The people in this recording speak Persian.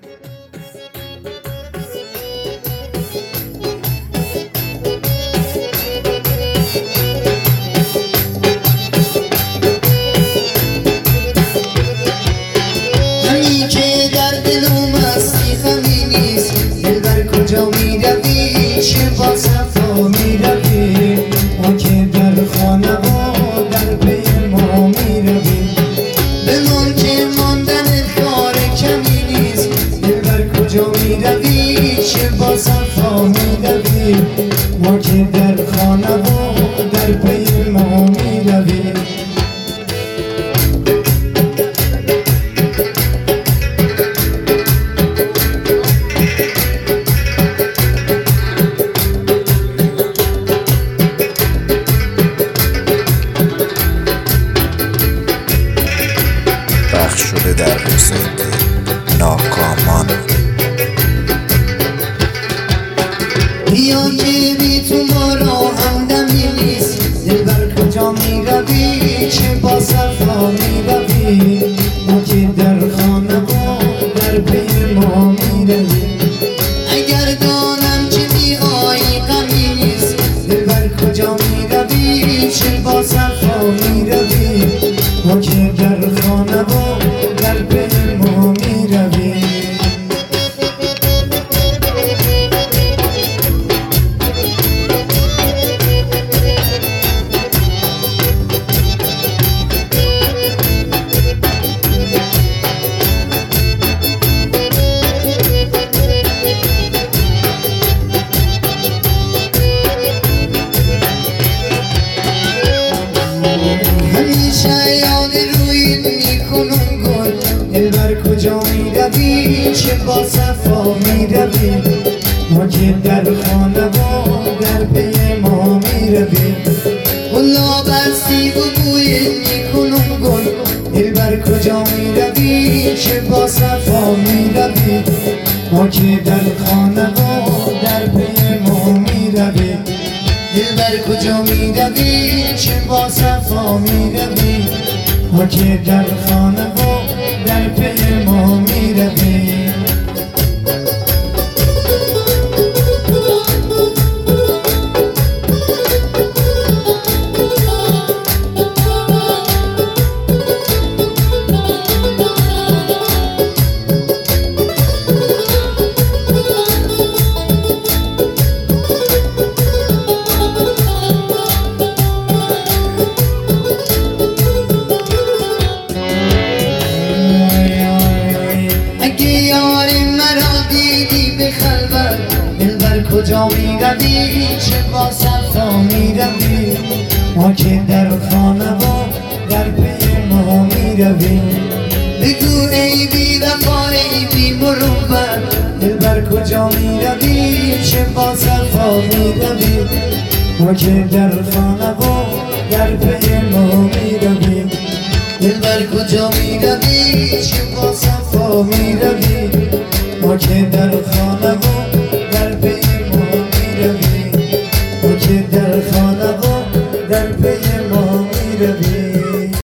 همی که در دلم هستی غمی نیست، دلبر کجا می روی؟ چه با صفا می روی؟ ما که در خانه و در پی ما می روی. بمان که ماندن کار کمی نیست، دلبر کجا می روی؟ چه با صفا می روی؟ ما که در خانه و در پی ما می روی. پخش شده در وبسایت ناکامان. بیا که بی تو ما را همدمی نیست، دلبر کجا می روی؟ چه با صفا می روی؟ ما که در خانه و در پی ما می روی. اگر دانم که می آیی غمی نیست، دلبر کجا می روی؟ چه با صفا می روی؟ ما که در خانه و در پی ما می روی. همیشه یاد روی میکنم گل، دلبر کجا می روی؟ چه با صفا می روی؟ ما که در خانه و در پی ما می روی. گلا بستی و بوی میکنم گل، دلبر کجا می روی؟ چه با صفا می روی؟ ما که در خانه و در پی ما می روی. دلبر کجا می روی؟ چه با صفا می روی؟ ما که در خانه و در پی ما می روی. دلبر کجا می روی؟ چه با صفا می روی؟ ما که در خانه و در پی ما می روی. بگو ای بی وفا ای بی مروت، دلبر کجا می روی؟ چه با صفا می روی؟ ما که در خانه و در پی ما می روی. دلبر کجا می روی؟ چه با صفا می روی؟ ما که در خانه